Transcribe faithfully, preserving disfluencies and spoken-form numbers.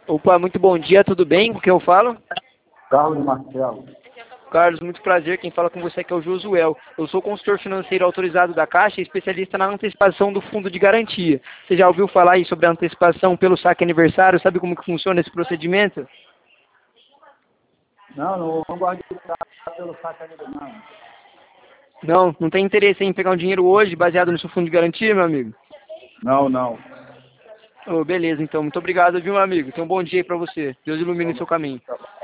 Opa, muito bom dia, tudo bem? Com quem eu falo? Carlos Marcelo. Carlos, muito prazer. Quem fala com você aqui é o Josuel. Eu sou consultor financeiro autorizado da Caixa e especialista na antecipação do fundo de garantia. Você já ouviu falar aí sobre a antecipação pelo saque aniversário? Sabe como que funciona esse procedimento? Não, não, não gosto de ficar pelo saco ainda, não. Não, não tem interesse em pegar um dinheiro hoje baseado no seu fundo de garantia, meu amigo? Não, não. Oh, beleza, então. Muito obrigado, viu, meu amigo? Tenha um bom dia aí pra você. Deus ilumine o seu caminho.